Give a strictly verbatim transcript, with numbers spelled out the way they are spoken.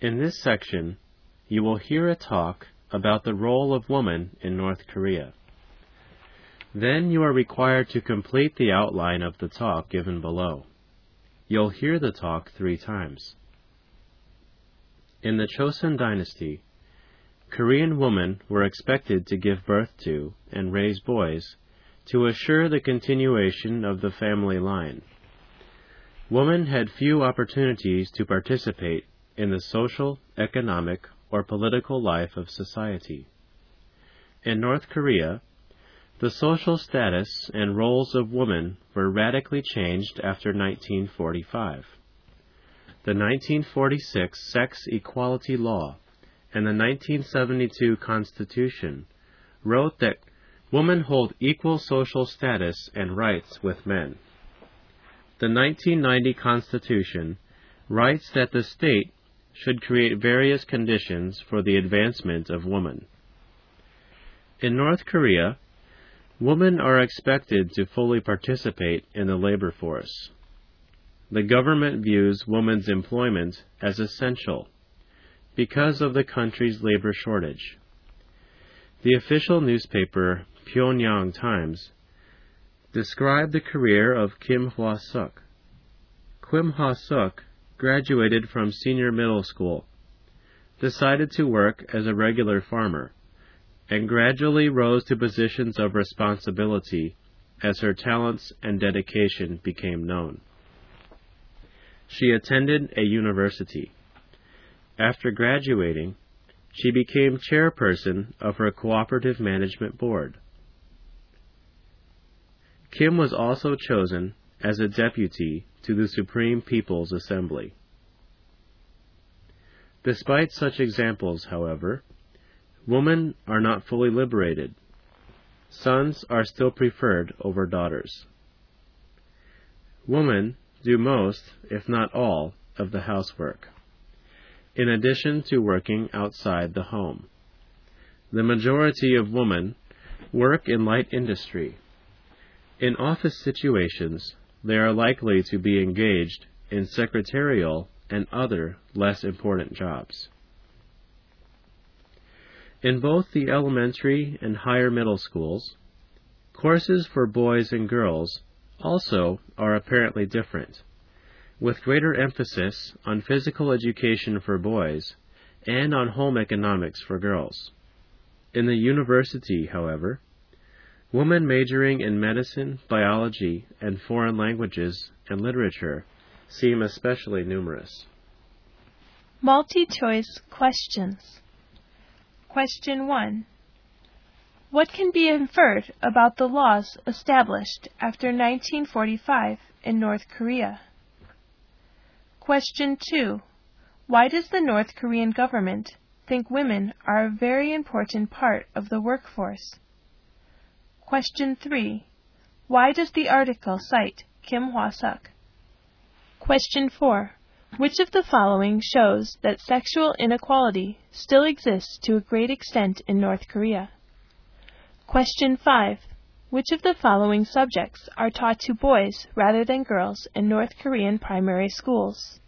In this section, you will hear a talk about the role of woman in North Korea. Then you are required to complete the outline of the talk given below. You'll hear the talk three times. In the Chosun dynasty, Korean women were expected to give birth to and raise boys to assure the continuation of the family line. Women had few opportunities to participate in the social, economic, or political life of society. In North Korea, the social status and roles of women were radically changed after nineteen forty-five. The nineteen forty-six Sex Equality Law and the nineteen seventy-two Constitution wrote that women hold equal social status and rights with men. The nineteen ninety Constitution writes that the state should create various conditions for the advancement of women. In North Korea, women are expected to fully participate in the labor force. The government views women's employment as essential because of the country's labor shortage. The official newspaper, Pyongyang Times, described the career of Kim Hwa-suk. Kim Hwa-suk graduated from senior middle school, decided to work as a regular farmer, and gradually rose to positions of responsibility as her talents and dedication became known. She attended a university. After graduating, she became chairperson of her cooperative management board. Kim was also chosen as a deputy to the Supreme People's Assembly. Despite such examples, however, women are not fully liberated. Sons are still preferred over daughters. Women do most, if not all, of the housework, in addition to working outside the home. The majority of women work in light industry. In office situations, they are likely to be engaged in secretarial and other less important jobs. In both the elementary and higher middle schools, courses for boys and girls also are apparently different, with greater emphasis on physical education for boys and on home economics for girls. In the university, however, women majoring in medicine, biology, and foreign languages and literature seem especially numerous. Multi-choice questions. Question one. What can be inferred about the laws established after nineteen forty-five in North Korea? Question two. Why does the North Korean government think women are a very important part of the workforce? Question three. Why does the article cite Kim Hwa-suk? Question four. Which of the following shows that sexual inequality still exists to a great extent in North Korea? Question five. Which of the following subjects are taught to boys rather than girls in North Korean primary schools?